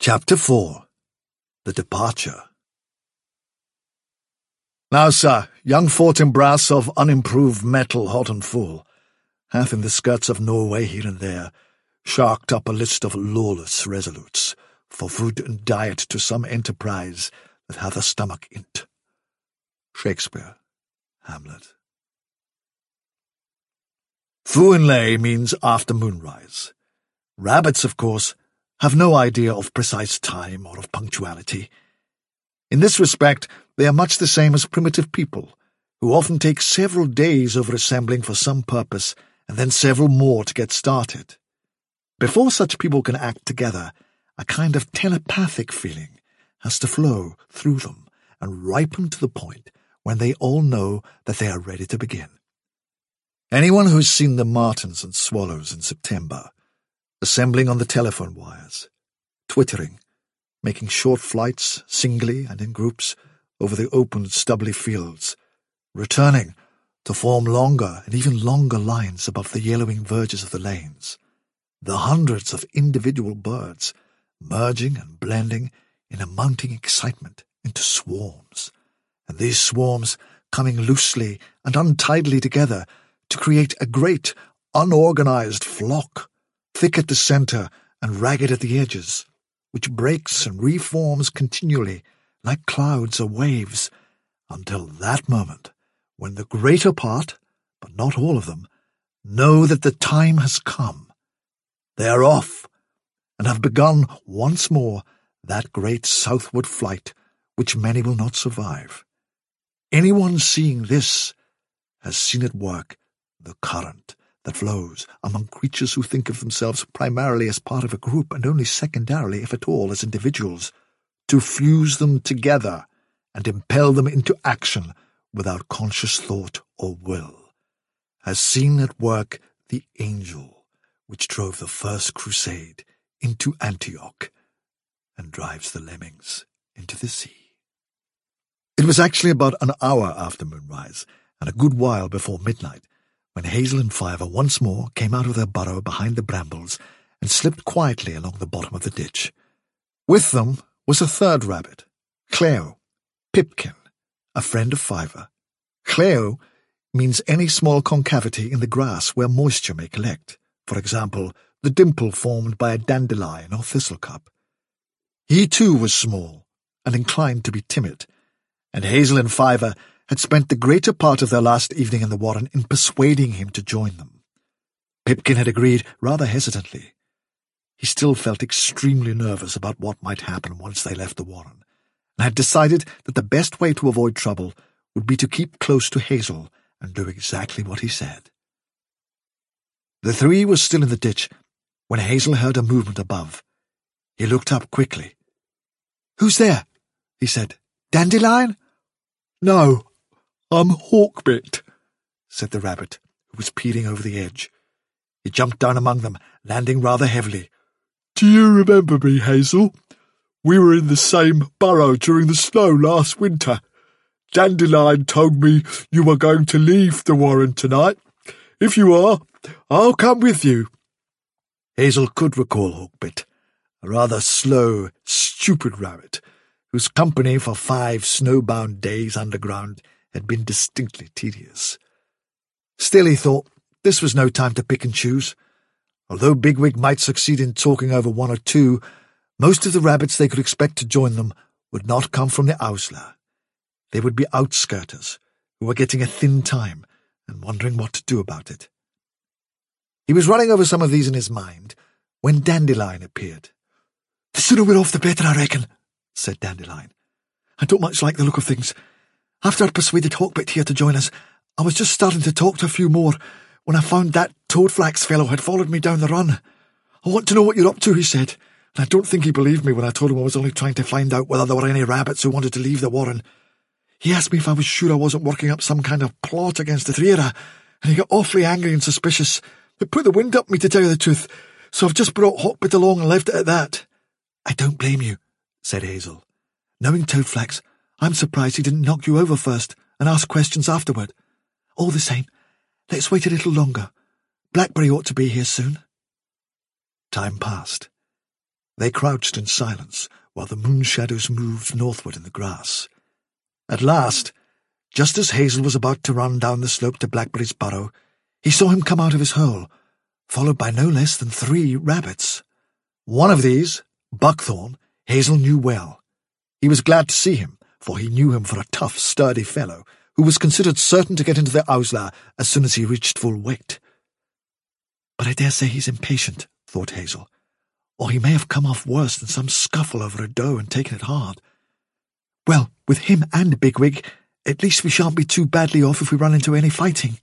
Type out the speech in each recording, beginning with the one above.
Chapter 4. The Departure. Now, sir, young Fortinbras of unimproved metal, hot and full, hath in the skirts of Norway here and there sharked up a list of lawless resolutes for food and diet to some enterprise that hath a stomach in't. Shakespeare, Hamlet. Fuinlay means after moonrise. Rabbits, of course, have no idea of precise time or of punctuality. In this respect, they are much the same as primitive people, who often take several days over assembling for some purpose and then several more to get started. Before such people can act together, a kind of telepathic feeling has to flow through them and ripen to the point when they all know that they are ready to begin. Anyone who has seen the martins and swallows in September, assembling on the telephone wires, twittering, making short flights, singly and in groups, over the open, stubbly fields, returning to form longer and even longer lines above the yellowing verges of the lanes, the hundreds of individual birds merging and blending in a mounting excitement into swarms, and these swarms coming loosely and untidily together to create a great, unorganized flock, thick at the center and ragged at the edges, which breaks and reforms continually like clouds or waves, until that moment when the greater part, but not all of them, know that the time has come. They are off, and have begun once more that great southward flight which many will not survive. Anyone seeing this has seen at work the current that flows among creatures who think of themselves primarily as part of a group and only secondarily, if at all, as individuals, to fuse them together and impel them into action without conscious thought or will, has seen at work the angel which drove the first crusade into Antioch and drives the lemmings into the sea. It was actually about an hour after moonrise and a good while before midnight when Hazel and Fiver once more came out of their burrow behind the brambles and slipped quietly along the bottom of the ditch. With them was a third rabbit, Cleo, Pipkin, a friend of Fiver. Cleo means any small concavity in the grass where moisture may collect, for example, the dimple formed by a dandelion or thistlecup. He too was small and inclined to be timid, and Hazel and Fiver had spent the greater part of their last evening in the warren in persuading him to join them. Pipkin had agreed rather hesitantly. He still felt extremely nervous about what might happen once they left the warren, and had decided that the best way to avoid trouble would be to keep close to Hazel and do exactly what he said. The three were still in the ditch when Hazel heard a movement above. He looked up quickly. "Who's there?" he said. "Dandelion?" "No, I'm Hawkbit," said the rabbit, who was peering over the edge. He jumped down among them, landing rather heavily. "Do you remember me, Hazel? We were in the same burrow during the snow last winter. Dandelion told me you were going to leave the warren tonight. If you are, I'll come with you." Hazel could recall Hawkbit, a rather slow, stupid rabbit, whose company for 5 snowbound days underground had been distinctly tedious. Still, he thought, this was no time to pick and choose. Although Bigwig might succeed in talking over one or two, most of the rabbits they could expect to join them would not come from the Ausla. They would be outskirters, who were getting a thin time and wondering what to do about it. He was running over some of these in his mind when Dandelion appeared. "The sooner we're off the better, I reckon," said Dandelion. "I don't much like the look of things. After I'd persuaded Hawkbit here to join us, I was just starting to talk to a few more when I found that Toadflax fellow had followed me down the run. 'I want to know what you're up to,' he said, and I don't think he believed me when I told him I was only trying to find out whether there were any rabbits who wanted to leave the warren. He asked me if I was sure I wasn't working up some kind of plot against the three of us, and he got awfully angry and suspicious. It put the wind up me, to tell you the truth, so I've just brought Hawkbit along and left it at that." "I don't blame you," said Hazel. "Knowing Toadflax, I'm surprised he didn't knock you over first and ask questions afterward. All the same, let's wait a little longer. Blackberry ought to be here soon." Time passed. They crouched in silence while the moon shadows moved northward in the grass. At last, just as Hazel was about to run down the slope to Blackberry's burrow, he saw him come out of his hole, followed by no less than 3 rabbits. One of these, Buckthorn, Hazel knew well. He was glad to see him, for he knew him for a tough, sturdy fellow who was considered certain to get into the Owsla as soon as he reached full weight. But I dare say he's impatient, thought Hazel, or he may have come off worse than some scuffle over a doe and taken it hard. Well, with him and Bigwig, at least we shan't be too badly off if we run into any fighting.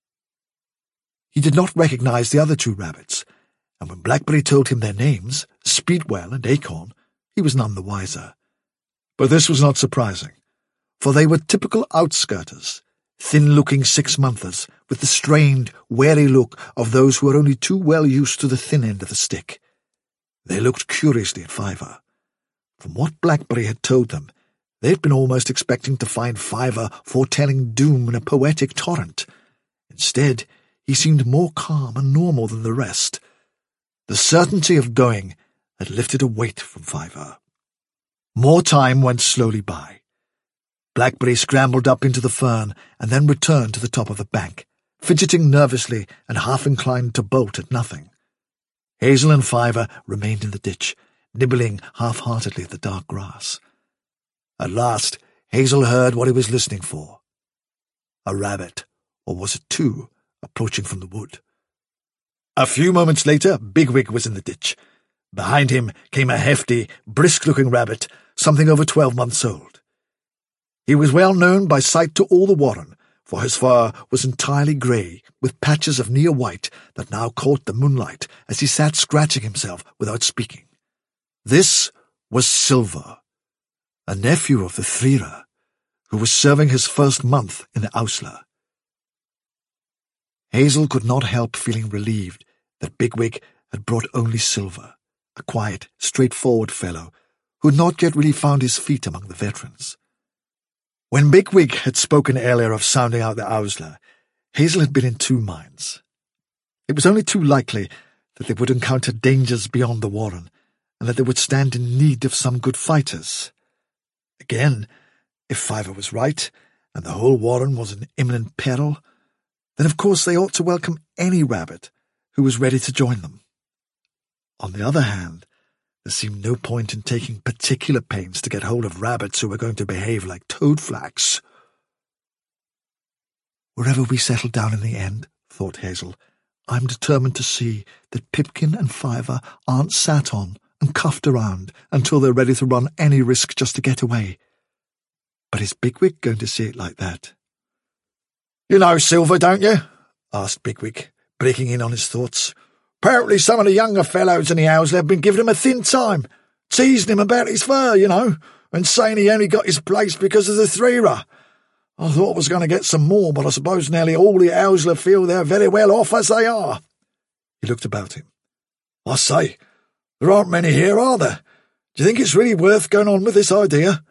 He did not recognize the other 2 rabbits, and when Blackberry told him their names, Speedwell and Acorn, he was none the wiser. But this was not surprising, for they were typical outskirters, thin-looking 6-monthers, with the strained, wary look of those who are only too well used to the thin end of the stick. They looked curiously at Fiver. From what Blackberry had told them, they had been almost expecting to find Fiver foretelling doom in a poetic torrent. Instead, he seemed more calm and normal than the rest. The certainty of going had lifted a weight from Fiver. More time went slowly by. Blackberry scrambled up into the fern and then returned to the top of the bank, fidgeting nervously and half inclined to bolt at nothing. Hazel and Fiver remained in the ditch, nibbling half-heartedly at the dark grass. At last, Hazel heard what he was listening for. A rabbit, or was it 2, approaching from the wood. A few moments later, Bigwig was in the ditch. Behind him came a hefty, brisk-looking rabbit, something over 12 months old. He was well known by sight to all the warren, for his fur was entirely grey, with patches of near white that now caught the moonlight as he sat scratching himself without speaking. This was Silver, a nephew of the Threera, who was serving his first month in the Owsla. Hazel could not help feeling relieved that Bigwig had brought only Silver, a quiet, straightforward fellow who had not yet really found his feet among the veterans. When Bigwig had spoken earlier of sounding out the Owsla, Hazel had been in 2 minds. It was only too likely that they would encounter dangers beyond the warren, and that they would stand in need of some good fighters. Again, if Fiver was right, and the whole warren was in imminent peril, then of course they ought to welcome any rabbit who was ready to join them. On the other hand, there seemed no point in taking particular pains to get hold of rabbits who were going to behave like toadflax. Wherever we settle down in the end, thought Hazel, I'm determined to see that Pipkin and Fiver aren't sat on and cuffed around until they're ready to run any risk just to get away. But is Bigwig going to see it like that? You know Silver, don't you? Asked Bigwig, breaking in on his thoughts. Apparently some of the younger fellows in the Owsla have been giving him a thin time, teasing him about his fur, and saying he only got his place because of the Threera. I thought I was going to get some more, but I suppose nearly all the Owsla feel they're very well off as they are. He looked about him. I say, there aren't many here, are there? Do you think it's really worth going on with this idea?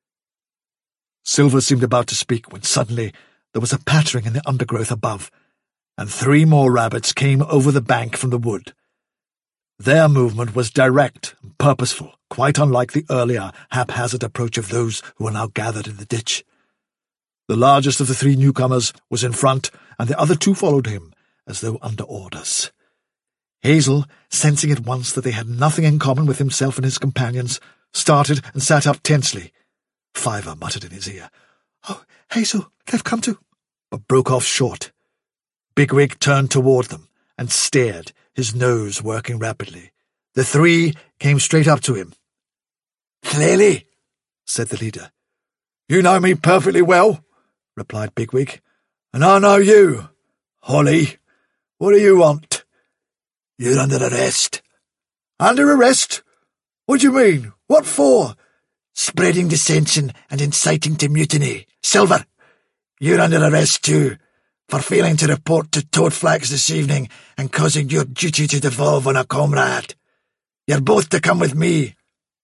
Silver seemed about to speak when suddenly there was a pattering in the undergrowth above, and 3 more rabbits came over the bank from the wood. Their movement was direct and purposeful, quite unlike the earlier haphazard approach of those who were now gathered in the ditch. The largest of the 3 newcomers was in front, and the other 2 followed him, as though under orders. Hazel, sensing at once that they had nothing in common with himself and his companions, started and sat up tensely. Fiver muttered in his ear, "Oh, Hazel, they've come to—" but broke off short. Bigwig turned toward them and stared, his nose working rapidly. The 3 came straight up to him. "Clearly," said the leader. "You know me perfectly well," replied Bigwig, "and I know you. Holly, what do you want?" "You're under arrest." "Under arrest? What do you mean? What for?" "Spreading dissension and inciting to mutiny. Silver, you're under arrest too, for failing to report to Toadflax this evening and causing your duty to devolve on a comrade. You're both to come with me."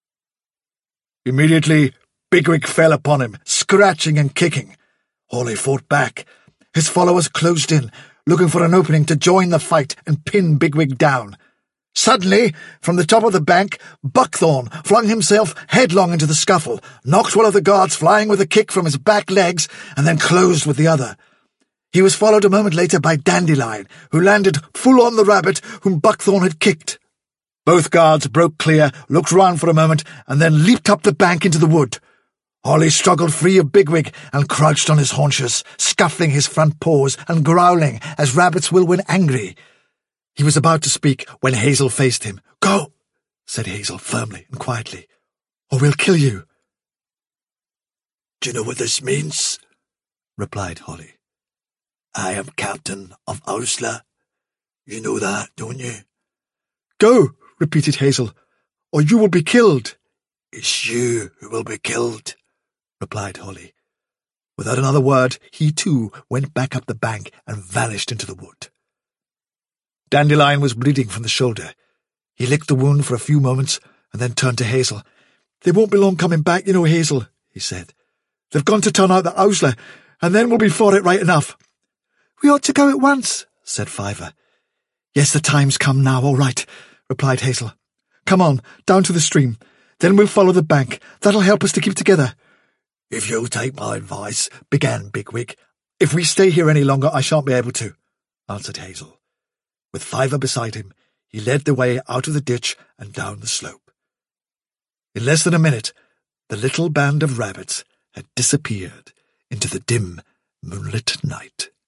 Immediately, Bigwig fell upon him, scratching and kicking. Hawley fought back. His followers closed in, looking for an opening to join the fight and pin Bigwig down. Suddenly, from the top of the bank, Buckthorn flung himself headlong into the scuffle, knocked one of the guards flying with a kick from his back legs, and then closed with the other. He was followed a moment later by Dandelion, who landed full on the rabbit whom Buckthorn had kicked. Both guards broke clear, looked round for a moment, and then leaped up the bank into the wood. Holly struggled free of Bigwig and crouched on his haunches, scuffling his front paws and growling as rabbits will when angry. He was about to speak when Hazel faced him. "Go," said Hazel firmly and quietly, "or we'll kill you." "Do you know what this means?" replied Holly. "I am captain of Owsla. You know that, don't you?" "Go," repeated Hazel, "or you will be killed." "It's you who will be killed," replied Holly. Without another word, he too went back up the bank and vanished into the wood. Dandelion was bleeding from the shoulder. He licked the wound for a few moments and then turned to Hazel. "They won't be long coming back, you know, Hazel," he said. "They've gone to turn out the Owsla, and then we'll be for it right enough." "We ought to go at once," said Fiver. "Yes, the time's come now, all right," replied Hazel. "Come on, down to the stream. Then we'll follow the bank. That'll help us to keep together." "If you'll take my advice," began Bigwig. "If we stay here any longer, I shan't be able to," answered Hazel. With Fiver beside him, he led the way out of the ditch and down the slope. In less than a minute, the little band of rabbits had disappeared into the dim, moonlit night.